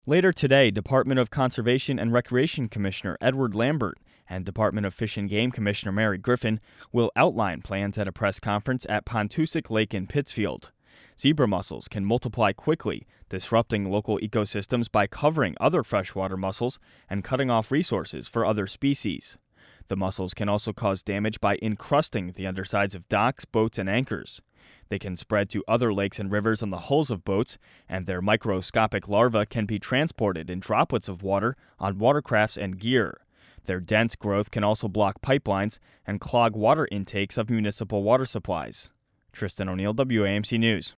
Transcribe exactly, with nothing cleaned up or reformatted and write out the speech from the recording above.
Later today, Department of Conservation and Recreation Commissioner Edward Lambert and Department of Fish and Game Commissioner Mary Griffin will outline plans at a press conference at Pontusic Lake in Pittsfield. Zebra mussels can multiply quickly, disrupting local ecosystems by covering other freshwater mussels and cutting off resources for other species. The mussels can also cause damage by encrusting the undersides of docks, boats, and anchors. They can spread to other lakes and rivers on the hulls of boats, and their microscopic larvae can be transported in droplets of water on watercrafts and gear. Their dense growth can also block pipelines and clog water intakes of municipal water supplies. Tristan O'Neill, W A M C News.